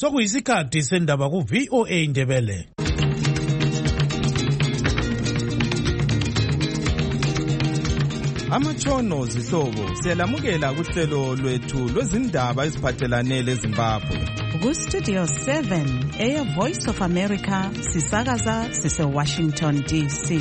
Sokuyisikhathi sendaba ku VOA Indebele. Amatshono zihlobo siyalamukela kuhlelo lwethu lwezindaba eziphathelane leZimbabwe. Ku-Studio 7 Air Voice of America sisakaza sise-Washington DC.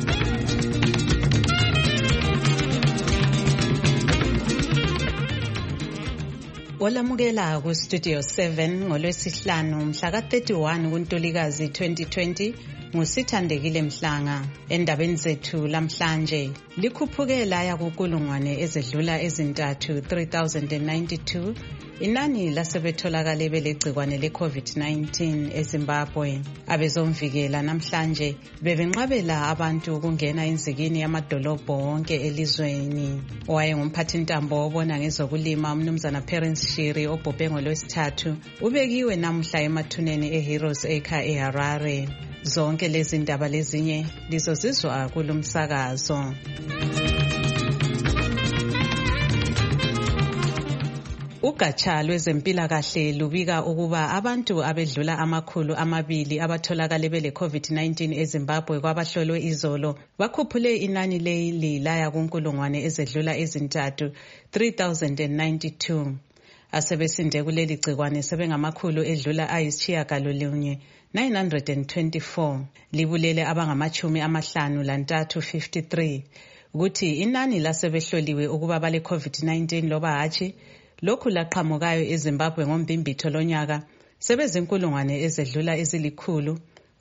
Olamukela ku-Studio 7 ngolwesihlanu mhla ka-31 kuNtulikazi 2020 nguSithandekile Mhlanga. Endabeni zethu lamhlanje, likhuphuke laya kukulungwane ezedlula ezintathu 3092 inani lasebetholakale belegcikwane le-COVID-19 eZimbabwe. Abezomvikela namhlanje bebenqabela abantu ukungena enzikini yamadolobho wonke elizweni. Owayengumphathintambo obona ngezokulima umnumzana Perence Shiri obhubhe ngolwesithathu ubekiwe namuhla emathuneni eHeroes Acre eHarare. Zonke lezi ndaba lezinye lizozizwa kulumsakazo. Ugatsha lwezempilakahle lubika ukuba abantu abedlula 200 abatholakale bele COVID-19 eZimbabwe kwabahlolwe izolo bakhuphule inani leli laya kunkulungwane ezedlula ezintathu 3092. Asebesinde kuleli gcikwane sebengamakhulu edlula ayisitshiyagalolunye 924. Libulele abangama-53 53. Ukuthi inani lasebehloliwe ukuba bale COVID-19 loba hatshi lokhu laqhamukayo eZimbabwe ngombimbitho lonyaka sebezinkulungwane ezedlula ezilikhulu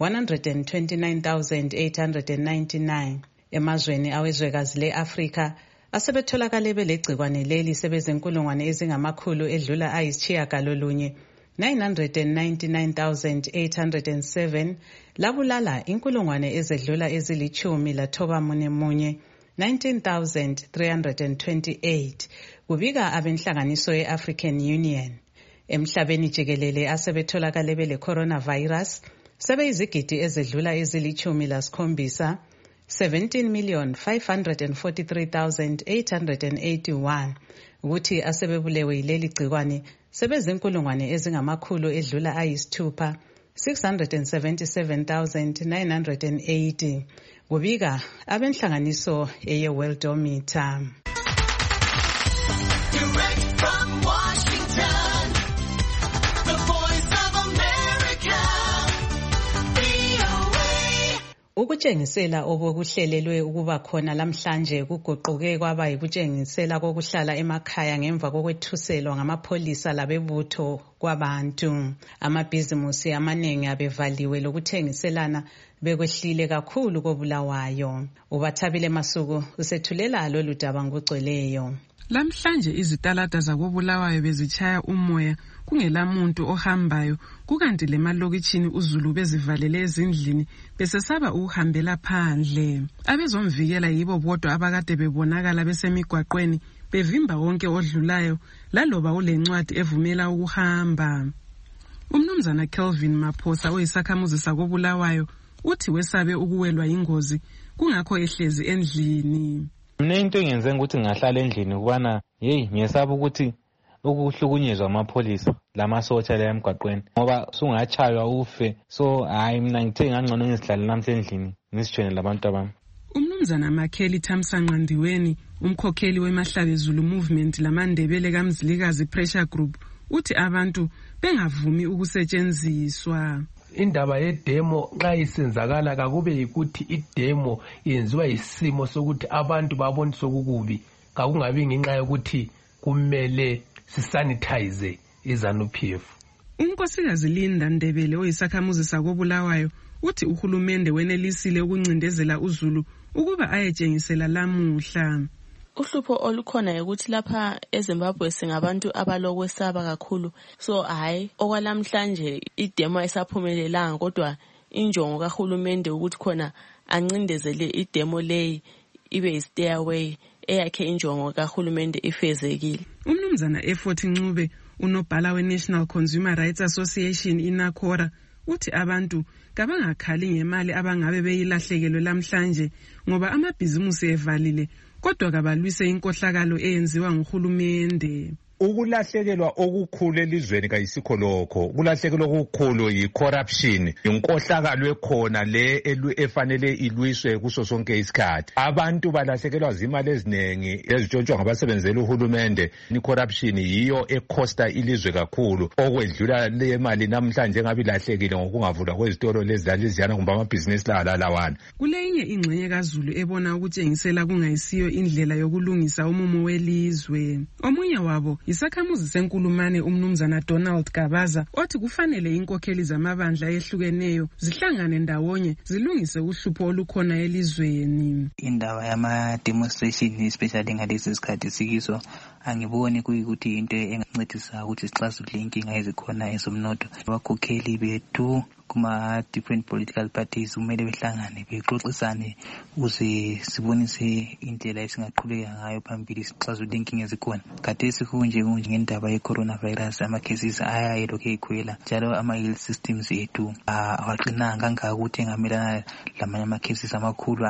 129,899. Emazweni awezwekazi le-Afrika asebetholakale belegcikwane leli sebezinkulungwane ezingamakhulu edlula ayisitshiyagalolunye 999,807 labulala inkulungwane ezedlula ezilithumi lathoba munye 19,328 kubika abenhlanganiso ye-African Union. Emhlabeni jikelele asebetholakale bele coronavirus sebeyizigidi ezedlula ezilithumi lasikhombisa 17,543,881 ukuthi asebebulewe yileli gcikwane sebezinkulungwane ezingamakhulu edlula ayisithupha 677,980 kubika abenhlanganiso eye-Worldometer. Direct from Washington, the Voice of America, VOA. Ukutshengisela obokuhlelelwe ukuba khona lamhlanje kuguquke kwaba yikutshengisela kokuhlala emakhaya ngemva kokwethuselwa ngamapholisa labebutho kwabantu. Amabhizimusi amaningi abevaliwe lokuthengiselana bekwehlile kakhulu koBulawayo. Ubathabile Masuku usethulela lolu daba ngokugcweleyo. Lamhlanje izitalada zakoBulawayo bezitshaya umoya kungelamuntu ohambayo, kukanti lemalokitshini uZulu bezivalele ezindlini besesaba ukuhambela phandle. Abezomvikela yibo bodwa abakade bebonakala besemigwaqweni bevimba wonke odlulayo laloba ulencwadi evumela ukuhamba. Umnumzana Kelvin Maphosa oyisakhamuzi sakoBulawayo uthi wesabe ukuwelwa ingozi kungakho ehlezi endlini. Mina into engenze ukuthi ngahlala endlini kubana ngiyesaba ukuthi ukuhlukunyezwa amapholisa lamasotsha la emgwaqweni ngoba sungachaywa ufe. So mina ngithe ngangcono ngizihlale namhla endlini ngisijone labantu abami. Umnumzana Makheli Thamsanqandiweni umkhokheli weMahlabe Zulu Movement lamandebele kaMzilikazi Pressure Group uthi abantu bengavumi ukusetshenziswa. Indaba yedemo nxa isenzakala kakube yikuthi idemo yenziwa isimo sokuthi abantu babonise okukubi, kakungabi ngenxa yokuthi kumele sisanitize iZANU-PF. Unkosikazi Linda Ndebele oyisakhamuzi sakoBulawayo uthi uhulumende wenelisile ukuncindezela uZulu ukuba ayetshengisela lamuhla. Uhlupho olukhona ukuthi lapha eZimbabwe singabantu abalokwesaba kakhulu, so hayi okwalamhlanje idemo esaphumelelanga, kodwa injongo kahulumende ukuthi khona ancindezele idemo leyi ibe stairway eyakhe injongo kahulumende ifezekile. Umnumzana Effort Ncube unobhala we-National Consumer Rights Association iNACORA uthi abantu kabangakhali ngemali abangabe beyilahlekelwe lamhlanje ngoba amabhizimusi evalile kodwa kabalwise inkohlakalo eyenziwa nguhulumende. Ukulahlekelwa okukhulu elizweni kayisikho lokho. Ukulahlekelwa okukhulu yi-corruption, inkohlakalo ekhona le efanele ilwiswe kuso sonke isikhathi. Abantu balahlekelwa zimali eziningi ezitshontshwa ngabasebenzela uhulumende. I-corruption yiyo ekhosta ilizwe kakhulu, okwedlula le mali namhlanje ngabe ilahlekile ngokungavulwa kwezitolo lezizana kumbe amabhizinisi lawana. Kuleyinye ingxenye kaZulu ebona ukutshengisela kungayisiyo indlela yokulungisa umumo welizwe. Omunye wabo isakhamuzi senkulumane umnumzana Donald Gabaza othi kufanele inkokheli zamabandla ehlukeneyo zihlangane ndawonye zilungise uhlupho olukhona elizweni. Indaba yama demonstration especially ngalezi sikhathi sikiso angiboni kuyikuthi into engancedisa ukuthi sixazulule inkinga ezikhona ezomnotho. Abakhokheli bethu kuma different political parties kumele behlangane bexoxisane ukuze sibonise indlela esingaqhubeka ngayo phambili sixazulule inkinga ezikhona. Khathesi kunje ngendaba ye-coronavirus ama-cases ayayelokhu ekhwela njalo ama-health systems ethu awaqinanga kangaka ukuthi engamelana lamanye ama-cases amakhulu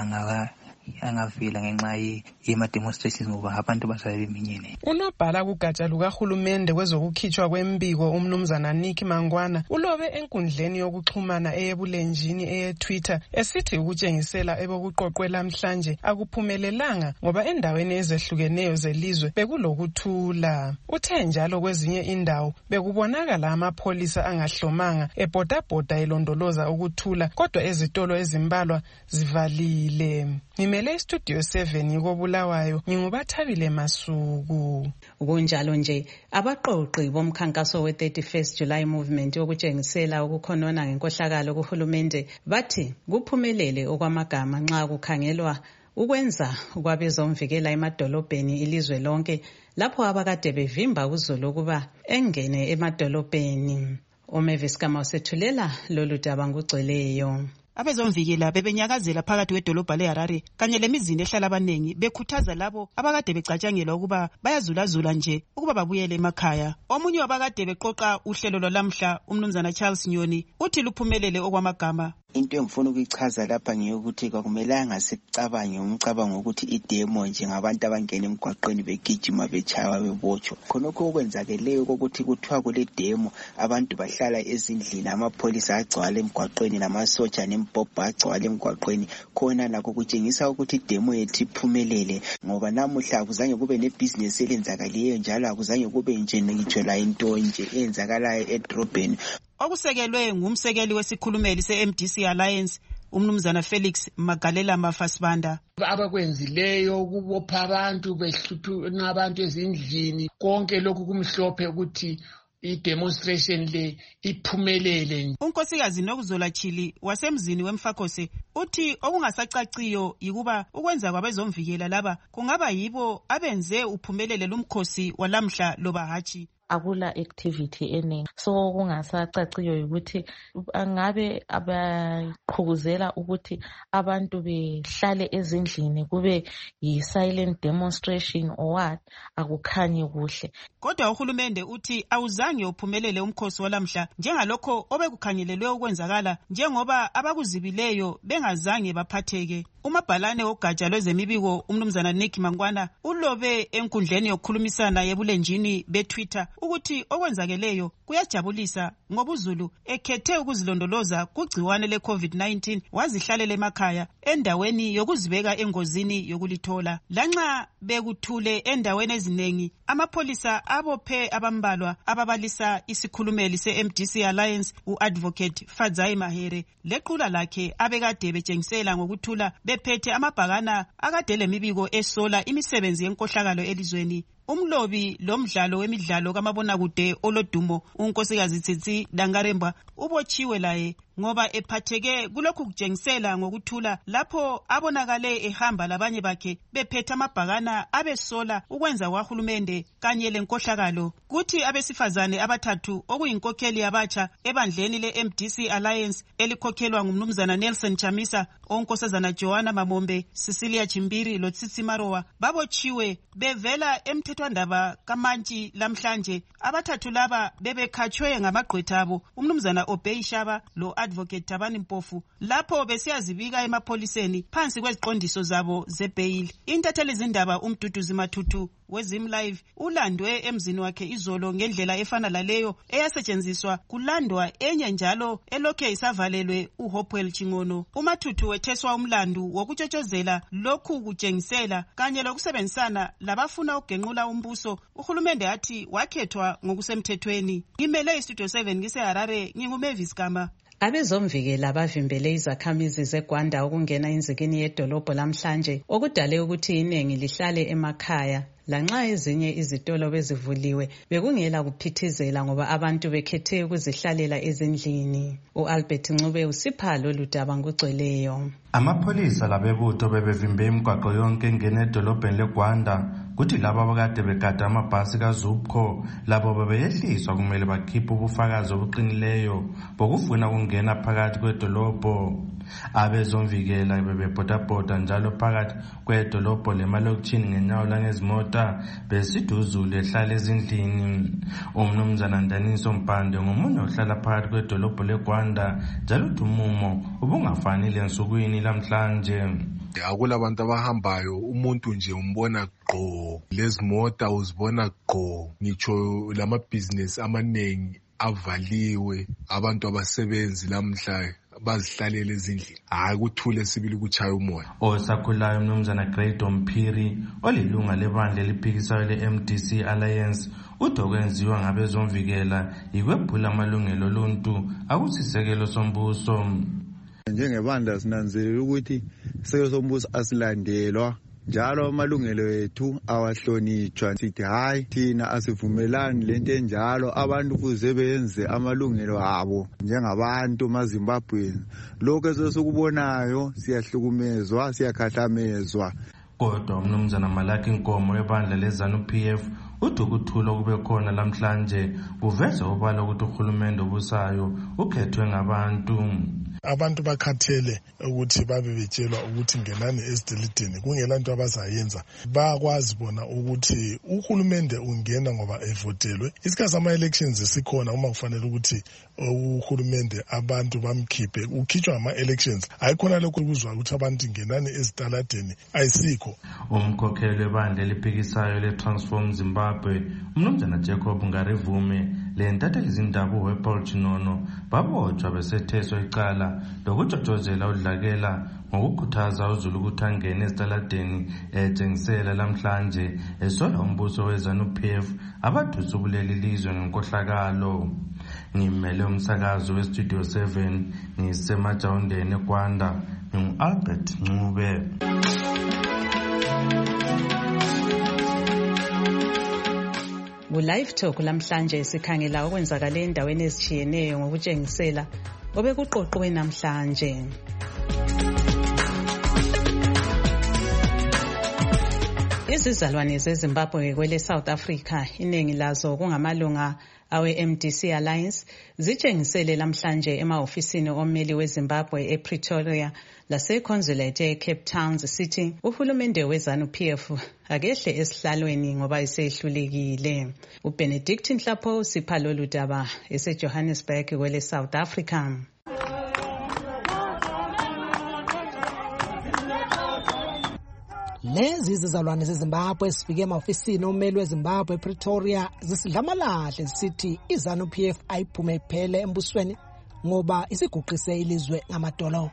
angavela ngenxa yema-demonstrations ngoba abantu basabe beminyene. Unobhala kugatsha lukahulumende kwezokukhitshwa kwembiko umnumzana Nick Mangwana ulobe enkundleni yokuxhumana eyebulenjini eye-Twitter esithi ukutshengisela ebokuqoqwe namhlanje akuphumelelanga ngoba endaweni ezehlukeneyo zelizwe bekulokuthula. Uthe njalo kwezinye indawo bekubonakala amapholisa angahlomanga ebhodabhoda elondoloza ukuthula kodwa ezitolo ezimbalwa zivalile. Ngimele Studio 7 koBulawayo ngingubathabile Masuku. Kunjalo nje abaqoqi bomkhankaso we-31st July movement yokutshengisela ukukhonona ngenkohlakalo kuhulumende bathi kuphumelele okwamagama nxa kukhangelwa ukwenza kwabezomvikela emadolobheni ilizwe lonke lapho abakade bevimba uZulu ukuba engene emadolobheni. Umavis Kama usethulela lolu daba ngugcweleyo. Abezomvikela bebenyakazela phakathi kwedolobha leHarare kanye lemizini ehlala abanengi bekhuthaza labo abakade becatshangelwa ukuba bayazulazula nje ukuba babuyele emakhaya. Omunye wabakade beqoqa uhlelo lwalamhla umnumzana Charles Nyoni uthi luphumelele okwamagama. Into engifuna ukuyichaza lapha ngiyokuthi kwakumelanga sicabange umcabango ukuthi idemo nje ngabantu abangena emgwaqweni begijima bechawa bebotshwa. Khonokho okwenzakeleyo ukuthi kuthiwa kule demo abantu bahlala ezindlini amapholisa agcwala emgwaqweni namasotsha nempompa agcwala emgwaqweni khona nakho kutshengisa ukuthi idemo yethu iphumelele ngoba namuhla akuzange kube nebusiness elenzakaliyo njalo akuzange kube nje ngitsho la into nje eyenzakalayo edrobheni. Okusekelwe ngumsekeli wesikhulumeli se-MDC Alliance umnumzana Felix Magalela Mafasibanda. Abakwenzileyo ukubopha abantu behluthu nabantu ezindlini konke lokhu kumhlophe ukuthi i-demonstration le iphumelele. Unkosikazi Nokuzola Chili wasemzini weMfakose uthi okungasacaciyo yikuba ukwenza kwabezomvikela laba kungaba yibo abenze uphumelele lumkhosi walamhla loba hatshi. Akula activity eningi so kungasacaciyo ukuthi angabe abaqhubuzela ukuthi abantu behlale ezindlini kube yi-silent demonstration or what akukhanyi kuhle. Kodwa uhulumende uthi awuzange uphumelele umkhosi walamhla njengalokho obekukhangelelwe ukwenzakala njengoba abakuzibileyo bengazange baphatheke. Umabhalane wogatsha lwezemibiko umnumzana Nick Mangwana ulobe enkundleni yokukhulumisana yebulenjini beTwitter ukuthi okwenzakeleyo kuyajabulisa ngoba uZulu ekhethe ukuzilondoloza kugciwane le-COVID-19 wazihlalela emakhaya endaweni yokuzibeka engozini yokulithola. Lanxa bekuthule endaweni ezinengi amapholisa abophe abambalwa ababalisa isikhulumeli se-MDC Alliance u-Advocate Fadzai Mahere lequla lakhe abekade betshengisela ngokuthula bephethe amabhakana akade lemibiko esola imisebenzi yenkohlakalo elizweni. Umlobi lomdlalo wemidlalo kamabonakude olodumo unkosikazi Tsitsi Dangaremba ubotshiwe laye ngoba ephatheke kulokhu kujengisela ngokuthula lapho abonakale ehamba labanye bakhe bephethe amabhakana abesola ukwenza kwahulumende kanye lenkohlakalo. Kuthi abesifazane abathathu okuyinkokheli abatsha ebandleni le-MDC Alliance elikhokhelwa ngumnumzana Nelson Chamisa, onkosazana Joanna Mamombe, Cecilia Chimbiri loTsitsi Marowa babotshiwe bevela emthethwandaba kaMantshi lamhlanje. Abathathu laba bebekhatshwe ngamagqwetha abo umnumzana Obey Shaba lo Advocate Tabani Mpofu lapho besiyazibika emapholiseni phansi kweziqondiso zabo zebail. Intatheli zindaba uMduduzi Mathutu weZim Live ulandwe emzini wakhe izolo ngendlela efana laleyo eyasetshenziswa kulandwa enye njalo elokhe isavalelwe uHopewell Chingono. uMathuthu wetheswa umlandu wokutshotshozela lokhu kutshengisela kanye lokusebenzisana labafuna ukugenqula umbuso. Uhulumende athi wakhethwa ngokusemthethweni. Ngimele iStudio 7 ngiseHarare, nginguMavis Gama. Abezomvikela bavimbele izakhamizi zeGwanda ukungena inzikini yedolobho lamhlanje okudale ukuthi iningi lihlale emakhaya. Lanxa ezinye izitolo bezivuliwe bekungela kuphithizela ngoba abantu bekhethe ukuzihlalela ezindlini. uAlbert Ncube usipha lolu daba ngugcweleyo. Amapholisa labebutho bebevimbe imigwaqo yonke engena edolobheni leGwanda kuthi labo abakade begada amabhasi kaZupco labo bebeyehliswa kumele bakhiphe ubufakazi obuqinileyo bokufuna ukungena phakathi kwedolobho. Abezomvikela bebebhodabhoda njalo phakathi kwedolobho lemalokitshini ngenyawo langezimota besithi uzulu ehlala ezindlini. Umnumzana Ndaniso Mpande ngomunye ohlala phakathi kwedolobho leGwanda njalo uthi umumo ubungafanele ensukwini lamhlanje. Akulabantu abahambayo, umuntu nje umbona gqo, lezimota uzibona gqo, ngitsho lamabhizinesi amanengi avaliwe, abantu abasebenzi lamhla bazihlalele ezindlini. Hayi kuthule sibili kuchaya umoya. Osakhulayo umnumzana Grade Mphiri olilunga lebandla eliphikisayo leMDC Alliance uthi okwenziwa ngabezomvikela ikwephula amalungelo oluntu akusisekelo sombuso. Njengebandla sinanzelela ukuthi isekelo sombuso asilandelwa njalo amalungelo ethu awahlonitshwa. Sithi hayi thina asivumelani lento enjalo, abantu kuze benze amalungelo abo njengabantu maZimbabwe. Lokho esikubonayo siyahlukumezwa, siyakhahlamezwa. Kodwa umnumzana Malaki Nkomo webandla leZanu-PF uthi ukuthula okube khona lamhlanje kuveza obala ukuthi uhulumende obusayo ukhethwe ngabantu. Abantu bakhathele ukuthi babe betshelwa ukuthi ngenani ezidilidini kungela nto abazayenza. Bayakwazi bona ukuthi uhulumende ungena ngoba evotelwe. Isikhathi sama-elections sikhona uma kufanele ukuthi uhulumende abantu bamkhiphe ukhitshwa ngama-elections. Ayikhona lokho ukuzwa ukuthi abantu ngenani ezitaladeni ayisikho. Umkhokheli webandla eliphikisayo le-Transform Zimbabwe umnumzana Jacob Ngarivume lentatheli izindaba uHopewell Chingono babotshwa besetheswa icala lokutshotshozela udlakela ngokukhuthaza uzulu ukuthi angene ezitaladeni etshengisela lamhlanje esola umbuso weZanu-PF abadusa ubuleli ilizwe ngenkohlakalo. Ngimele umsakazo weStudio 7 ngisemajawundeni eGwanda, ngingu-Albert Ncube. Ku-Live Talk lamhlanje sikhangela okwenzakale endaweni ezitshiyeneyo ngokutshengisela obekuqoqwe namhlanje. Izizalwane zeZimbabwe kwele South Africa iningi lazo kungamalunga awe-MDC Alliance zitshengisele lamhlanje emahofisini ommeli weZimbabwe ePretoria lase-Consulate eCape Town City uhulumende weZanu-PF akehle esihlalweni ngoba isehlulekile. uBenedict Nhlapho usipha lolu daba eseJohannesburg kwele South Africa. Lezi izizalwane zeZimbabwe zifike emahofisini ommeli weZimbabwe ePretoria zisidlamalahle zisithi iZanu-PF ayiphume iphele embusweni ngoba isiguqise ilizwe ngamadolo.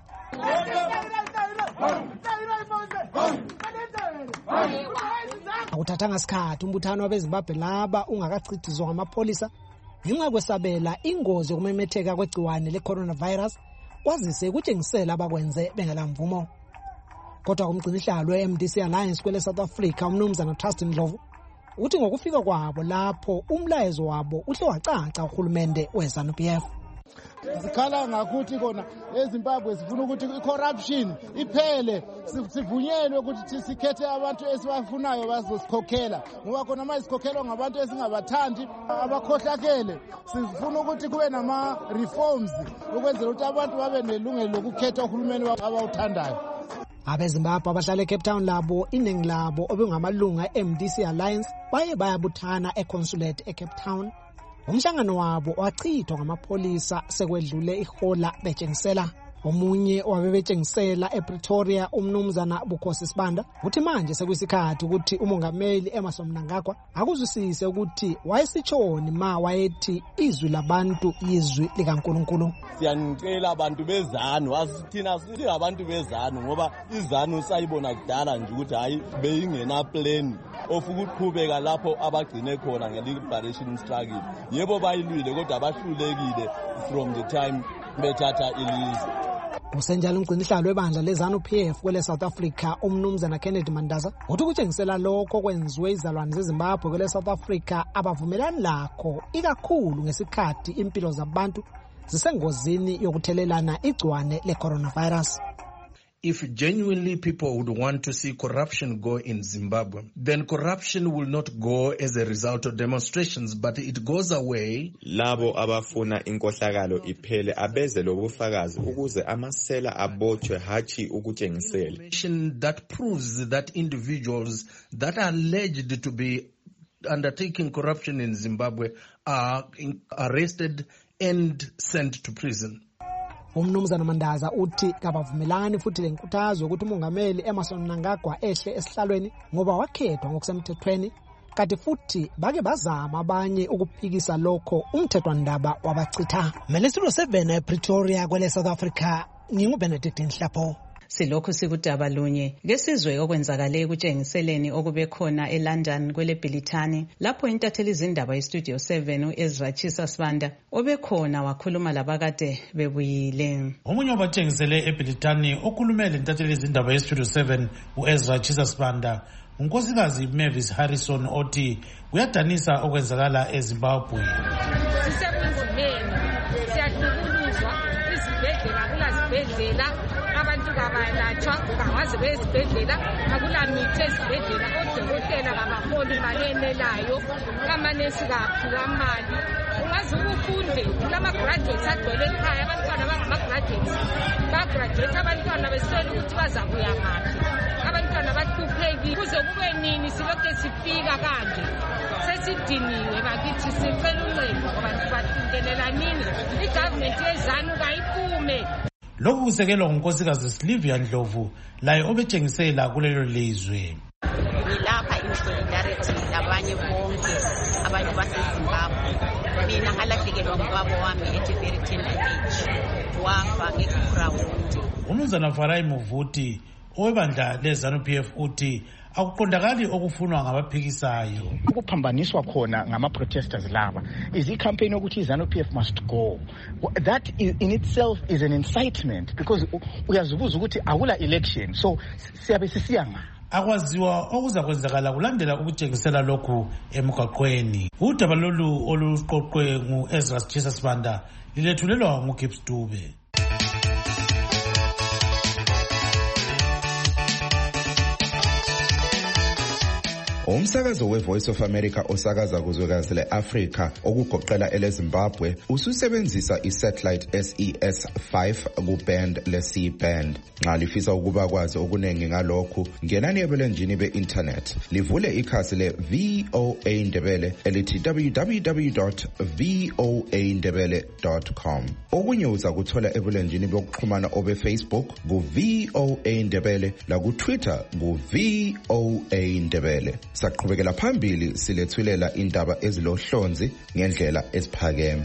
Akuthathanga isikhathi umbuthano wabeZimbabwe laba ungakachithizwa ngamapolisa ngenxa kwesabela ingozi yokumemetheka kwegciwane le-coronavirus kwazise ukutshengisela abakwenze bengelamvumo. Kodwa kumgcinihlalo we-MDC Alliance kwele South Africa umnumzana Trust Ndlovu uthi ngokufika kwabo lapho umlayezo wabo uhle wacaca uhulumende weZanu-PF. Sikhala ngakuthi kona eZimbabwe sifuna ukuthi i-corruption iphele, sivunyelwe ukuthi sikhethe abantu esibafunayo bazosikhokhela ngoba khona manje sikhokhelwa ngabantu esingabathandi abakhohlakele. Sifuna ukuthi kube nama-reforms ukwenzela ukuthi abantu babe nelungelo lokukhetha uhulumeni abawuthandayo. AbeZimbabwe abahlala eCape Town labo iningi labo obengamalunga e-MDC Alliance baye bayabuthana eConsulate eCape Town. Umhlangano wabo wachithwa ngamapolisa sekwedlule ihola betshengisela. Omunye wabebetshengisela ePretoria umnumzana Bukhosi Sibanda uthi manje sekuyisikhathi ukuthi umongameli Emmerson Mnangagwa akuzwisise ukuthi wayesitshoni ma wayethi izwi labantu izwi likaNkulunkulu. Siyanicela abantu bezanu, asithina sithi abantu bezanu ngoba izanu sayibona kudala nje ukuthi hayi beyingena plan of ukuqhubeka lapho abagcine khona nge-liberation struggle. Yebo bayilwile kodwa abahlulekile from the time bethatha ilizwe. Usenjalo umgcinihlalo webandla leZANU-PF kwele South Africa umnumzana Kennedy Mandaza uthi kutshengisela lokho kwenziwe izalwane zeZimbabwe kwele South Africa abavumelani lakho ikakhulu ngesikhathi impilo zabantu zisengozini yokuthelelana igcwane le-coronavirus. If genuinely people would want to see corruption go in Zimbabwe, then corruption will not go as a result of demonstrations, but it goes away. Labo abafuna inkohlakalo iphele abeze lobufakazi ukuze amasela abotshwe hachi ukutshengisela. That proves that individuals that are alleged to be undertaking corruption in Zimbabwe are arrested and sent to prison. Umnumzana Mandaza uthi kabavumelani futhi lenkuthazo ukuthi umongameli Emmerson Mnangagwa ehle esihlalweni ngoba wakhethwa ngokusemthethweni kanti futhi bake bazama abanye ukuphikisa lokho umthethwandaba wabachitha. Melisilo 7 ePretoria kwele South Africa nginguBenedict Nhlapo. Silokhu sikudaba lunye ngesizwe okwenzakale kutshengiseleni okube khona eLondon kwele Bhilithani lapho intatheli izindaba yeStudio 7 uEzra Chisa Sibanda obekhona wakhuluma labakade bebuyile. Omunye wabatshengisele eBhilithani okhulumele intatheli izindaba yeStudio 7 uEzra Chisa Sibanda unkosikazi Mavis Harrison othi kuyadanisa okwenzakala eZimbabwe. Sisebunzimeni siyadlukuluzwa izibhedlela kulazibhedlela abantu kabalatshwa bangaze bezibhedlela akula mithi ezibhedlela odokotela kabaholi imali enelayo amanesi kaphula mali ungaze ufunde kulama-graduates agcwele ekhaya abantwana bangama-graduates bagraduate abantwana beswele ukuthi bazakuya ngaphi abantwana bahluphekile kuze kube nini silokhu sifika kanje sesidiniwe bakithi sicela uncedo abantu bathintelela nini igovernment yeZANU kayiphume. Lokhu kusekelwa ngunkosikazi Silvia Ndlovu laye obetshengisela kulelo lizwe. Ngilapha in solidarity labanye bonke abantu baseZimbabwe. Mina ngalahlekelwa ngubaba wami at a very tender age. Wafa ngeGrawundi. Umnumzana Farai Muvuti owebandla leZANU-PF uthi akuqondakali okufunwa ngabaphikisayo. Ukuphambaniswa khona ngama-protesters laba is i-campaign ukuthi iZANU-PF must go. That in itself is an incitement because uyazibuza ukuthi akula election so siyabe sisiya nga akwaziwa okuza kwenzakala kulandela ukutshengisela lokhu emgaqweni. Udaba lolu oluqoqwe nguEzra Chisa Sibanda lilethulelwa nguGibbs Dube. Umsakazo weVoice of America osakaza kuzwekazi leAfrika okugoqela eleZimbabwe ususebenzisa isatellite SES5 kuband le-C-band. Nxa lifisa ukuba kwazi okunengi ngalokhu ngenani ebulenjini be-internet livule ikhasi le-VOA Ndebele elithi www.voandebele.com. Okunye uza kuthola ebulenjini bokuxhumana obe-Facebook ku-VOA Ndebele laku-Twitter ku-VOA Ndebele. Saqhubekela phambili silethulela indaba ezilohlonzi ngendlela eziphakeme.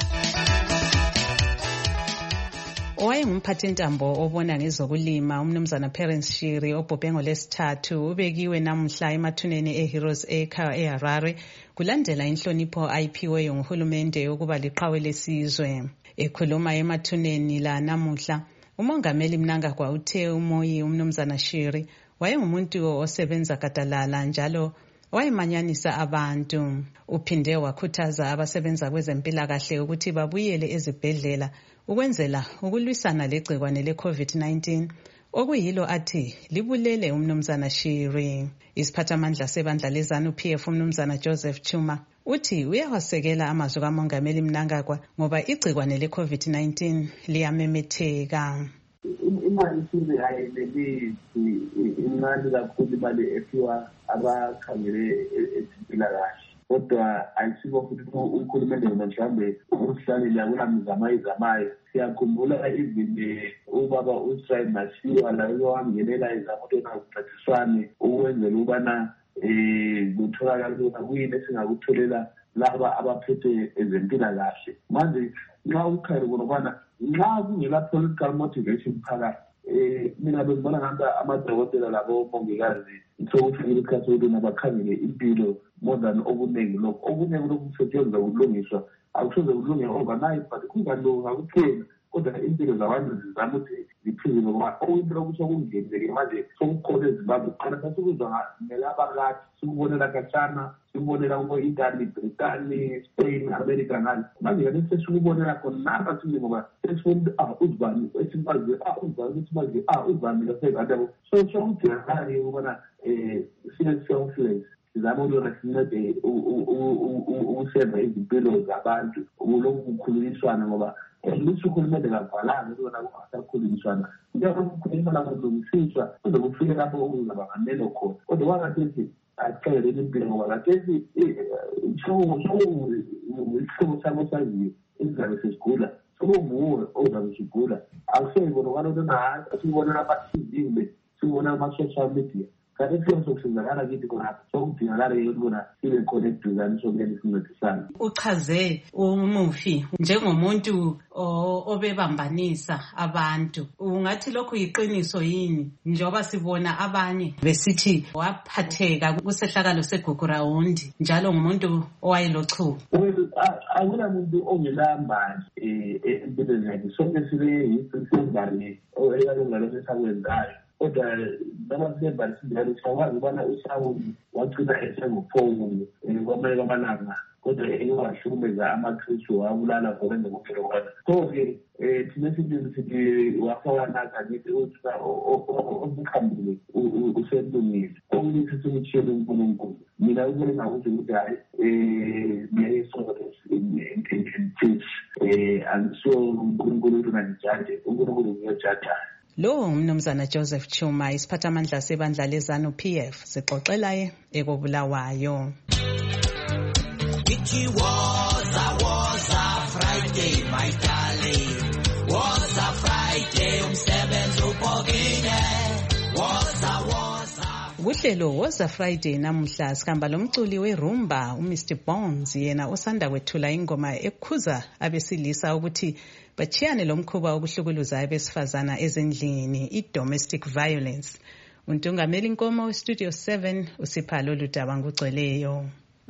Owayengumphathintambo obona ngezokulima umnumzana Parents Shiri obhubhe ngoLwesithathu ubekiwe namuhla emathuneni eHeroes Acre eHarare kulandela inhlonipho ayiphiweyo nguhulumende ukuba liqhawe lesizwe. Ekhuluma emathuneni la namuhla umongameli Mnangagwa uthe umoyi umnumzana Shiri wayengumuntu osebenza gadalala njalo wayemanyanisa abantu. Uphinde wakhuthaza abasebenza kwezempilakahle ukuthi babuyele ezibhedlela ukwenzela ukulwisana legcikwane le-COVID-19 okuyilo athi libulele umnumzana Shiri. Isiphathamandla sebandla leZANU-PF umnumzana Joseph Chuma uthi uyawasekela amazwi kamongameli Mnangagwa ngoba igcikwane le-COVID-19 liyamemetheka. Imali isizwe ayibelithi incane kakhulu imali ephiwa abakhangele ezempilakahle kodwa ayisiko futhi ukhulumele yona mhlawumbe ukuhlalele akulamizamayo siyakhumbula even ubaba uStride Masiyiwa la yowangelela izamoto nakuxaxiswane ukwenzela ukubana kutholakala ukuthi kuyini esingakutholela laba abaphethe ezempilakahle. Manje nxa ukhari ukubana nxa kungela political motivation phakathi mina bengibona ngathi amadokotela labo omongikazi sokufikile isikhathi sokuthi nabakhangele impilo more than okuningi lokho kusetshenziswa kulungiswa akusoze kulunge overnight but kungalunga kuphela kodwa impilo zabantu zizama ukuthi ziphile ngoba okuyimpilo kusokungenile-ke manje sokukhona eZimbabwe qala sasikuzwa ngelabakade sikubonela khatshana sikubonela kubo-Italy, Britain, Spain, America ngani manje-ke sesikubonela khona napa sile ngoba sesifuna uzibani esimbazi uzibani lasebantu yabo so sokudingakala-ke ukubana sibe-selfless sizama ukuyona sincede ukusenza izimpilo zabantu kulokhu kukhulunyiswana ngoba lusukhulumende kavalanga ukubona kungasakhulunyiswana kuyakhulunyiswana kulungisiswa kuze kufike lapho okuzaba nganeno khona kodwa wakathethi achelele impilo ngoba kathethi isihlobo sabo saziyo esizabe sesigula sokunguwe ozabe sigula akuseyibonakala ukuthi asibonela ama-TV sibonela ama-social media kanti kuyo sokusizakala kithi khona sokudingakala-ke ukubona sibe khona eduzane sokuyeni sincedisane. Uchaze umufi njengomuntu obebambanisa abantu, ungathi lokhu yiqiniso yini njengoba sibona abanye besithi waphatheka kusehlakalo segugurawundi njalo ngumuntu owayelochuku? Akula muntu ongelambani empilweni yakhe sonke sibe yisivane ekalungalo sesakwenzayo kodwa noma silembali sindalo siyakwazi ukubana uSawuli wagcina esenguphomu kwamanye kwamalanga kodwa ewahlukumeza amaKristu wabulala ngokwenza kuphela kwakhe. So-ke thina sithi wafawanaka ngithi okukhambile uselungile okulithi simutshiyele uNkulunkulu. Mina ukubona ngakuthi ukuthi hayi ngiyayisonga angisuo uNkulunkulu ukuthi ngijaje uNkulunkulu ngiyojaja. Lo Mnumzana Joseph Chuma isiphathamandla sebandla leZANU PF sixoxelaye ekobulawayo. It was a Friday, my darling. Was a Friday, umsebenzi ubhokile. Kuhlelo woza Friday namuhla sikhamba lomculi werumba uMr Bones yena osanda kwethula ingoma ekhuza abesilisa ukuthi bachiyane lomkhuba okuhlukuluza abesifazana ezindlini i-domestic violence. Untungameli inkomo weStudio 7 uSiphalo Ludaba ngugcweleyo.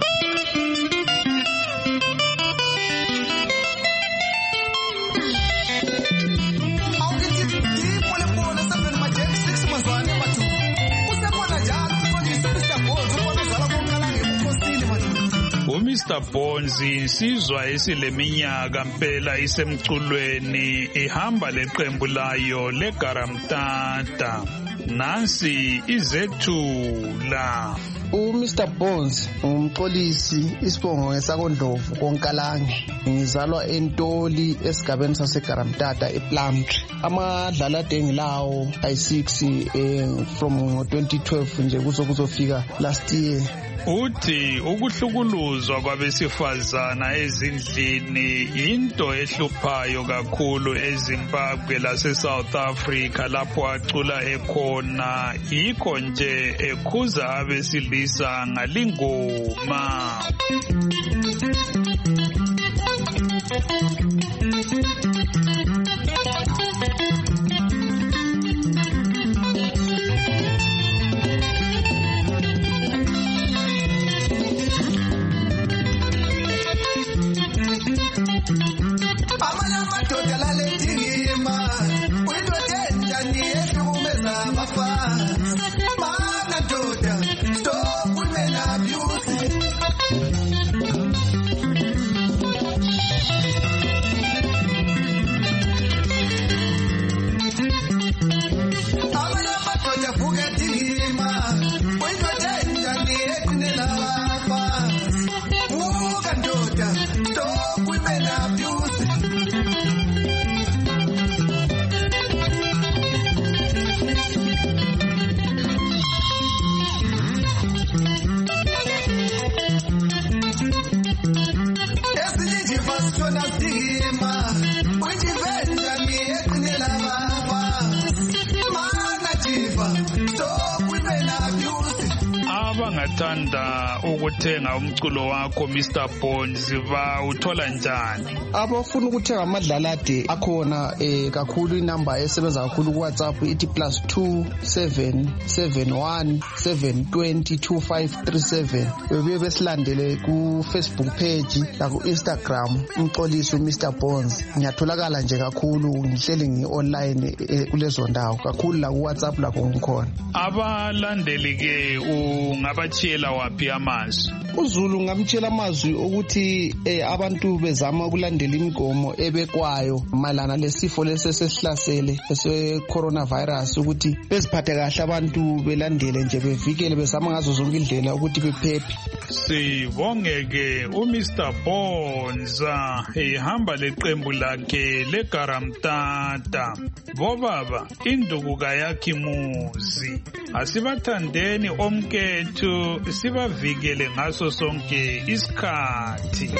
uMr Bones insizwa esileminyaka mpela isemculweni ihamba leqembu layo leGaramtata. Nansi izethula. uMr Bones umxolisi isibongo ngesakondlovu koNkalange. Ngizalwa eNtoli esigabeni saseGaramtata ePlumtree. Amadlala adengilawo ayi6 from 2012 nje kuzofika last year. Uthi ukuhlukuluzwa kwabesifazana ezindlini into ehluphayo kakhulu eZimbabwe laseSouth Africa lapho acula ekhona, yikho nje ekhuza abesilisa ngalingoma. abangathanda ukuthenga umculo wakho Mr Bones uthola njani? Abafuna ukuthenga amadlalade akhona kakhulu inamba esebenza kakhulu ku WhatsApp ithi +2 771 720 2537. Bebuye besilandele ku Facebook page la ku Instagram umxolisi Mr Bones. Ngiyatholakala nje kakhulu ngihleli ngi-online kulezo ndawo kakhulu la ku WhatsApp lakho ngikhona. Abalandeli ke ungabachela waphi amazwi? uZulu ngamtshela amazwi ukuthi abantu bezama ukulandela imigomo ebekwayo malana lesifo lesesihlasele ese coronavirus ukuthi beziphathe kahle abantu belandele nje bevikele bezama ngazo zonke indlela ukuthi bephephe. Sibongeke uMr Bones ehamba leqembu lakhe leGaramtata. Bobaba induku kayakhe imuzi. Asibathandeni omkethu sibavikele ngaso sonke isikhathi.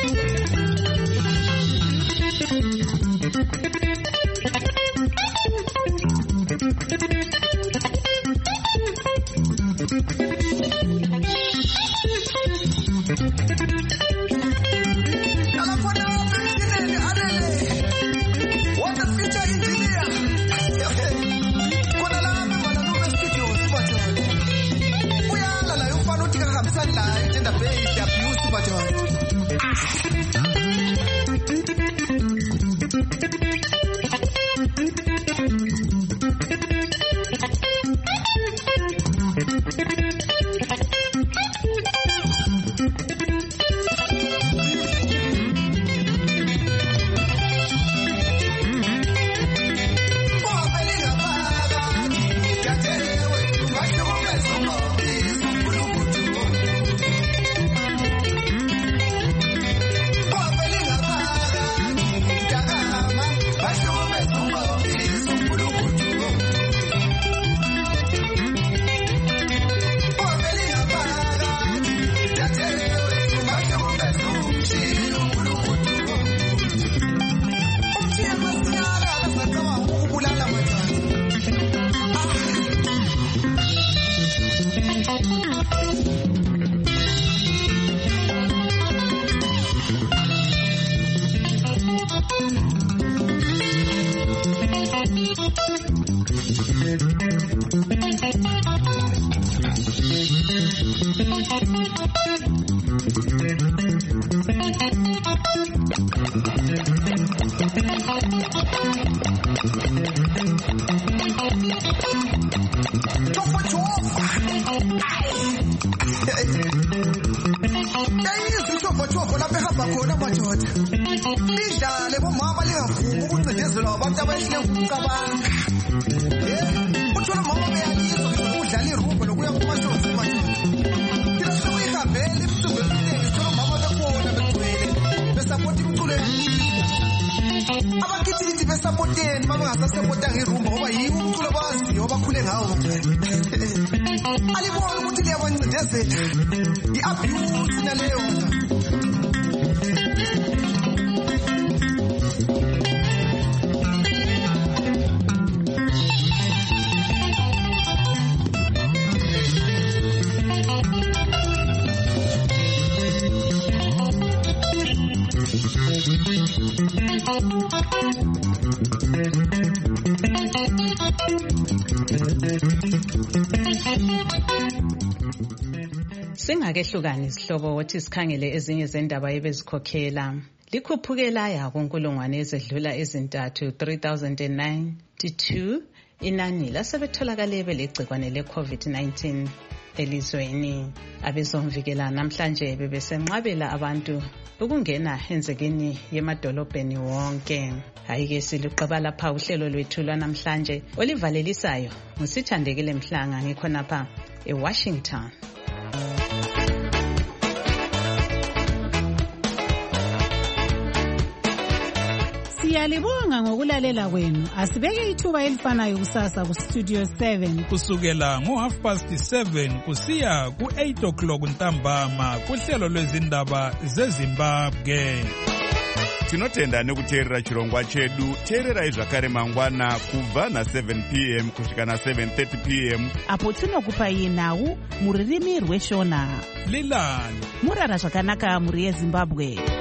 Singakehlukani isihlobo wothi sikhangele ezinye zendaba ebezikhokhela. Likhuphukela ya kunkulungwane ezedlula ezintathu 3092 inani lasebetholakale belegcikwane le-COVID-19 elizweni. Abezomvikela namhlanje bebesenqabela abantu ukungena enzekeni yemadolobheni wonke. Hayike siluqaba lapha uhlelo lwethu lwanamhlanje olivalelisayo ngusithandekile Mhlanga ngikhonapha eWashington. Siyalibonga ngokulalela kwenu. Asibeke ithuba elifanayo kusasa ku Studio 7 kusukela ngo7:30 kusiya ku8 o'clock ntambama kuhlelo lwezindaba zeZimbabwe. tinotenda nekuteerera chirongwa chedu. Teererai zvakare mangwana kubva na7 p.m. kusvika na7:30 p.m. apo tinokupai nhau mururimi rweshona. Lilani murara zvakanaka muri yeZimbabwe.